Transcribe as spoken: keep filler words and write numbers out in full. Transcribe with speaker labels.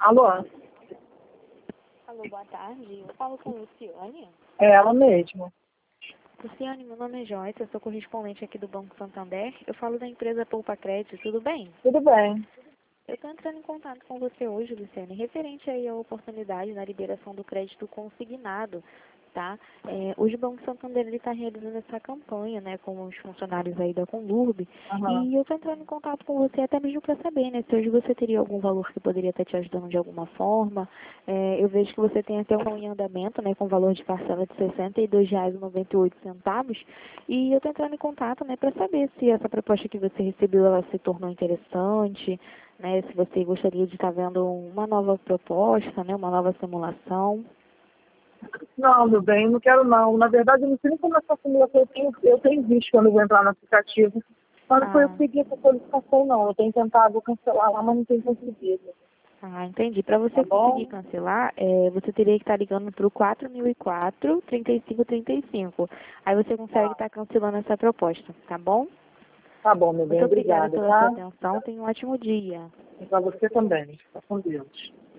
Speaker 1: Alô?
Speaker 2: Alô, boa tarde. Eu falo com Luciane.
Speaker 1: É ela mesma.
Speaker 2: Luciane, meu nome é Joyce, eu sou correspondente aqui do Banco Santander. Eu falo da empresa Poupa Crédito, tudo bem?
Speaker 1: Tudo bem.
Speaker 2: Eu estou entrando em contato com você hoje, Luciane, referente aí à oportunidade na liberação do crédito consignado, tá? É, hoje o Banco Santander está realizando essa campanha, né, com os funcionários aí da Conlurb,
Speaker 1: Aham.
Speaker 2: e eu estou entrando em contato com você até mesmo para saber, né, se hoje você teria algum valor que poderia estar te ajudando de alguma forma. É, eu vejo que você tem até um em andamento, né, com valor de parcela de sessenta e dois reais e noventa e oito centavos, e eu estou entrando em contato, né, para saber se essa proposta que você recebeu, ela se tornou interessante, né, se você gostaria de estar vendo uma nova proposta, né, uma nova simulação.
Speaker 1: Não, meu bem, não quero não. Na verdade, eu não sei nem como essa simulação eu tenho, eu tenho visto quando eu vou entrar no aplicativo. Mas não foi eu
Speaker 2: Ah,
Speaker 1: que pedi essa solicitação, não. Eu tenho tentado cancelar lá, mas não tenho conseguido.
Speaker 2: ah, entendi. Para
Speaker 1: Tá
Speaker 2: você conseguir
Speaker 1: bom?
Speaker 2: cancelar, é, você teria que estar ligando para o quatro mil e quatro, trinta e cinco trinta e cinco. Aí você consegue
Speaker 1: Tá.
Speaker 2: estar cancelando essa proposta, tá bom?
Speaker 1: Tá bom, meu bem.
Speaker 2: Muito obrigada
Speaker 1: Obrigada,
Speaker 2: pela sua
Speaker 1: tá?
Speaker 2: atenção. Tenha um ótimo dia.
Speaker 1: E pra você também. Tá com Deus.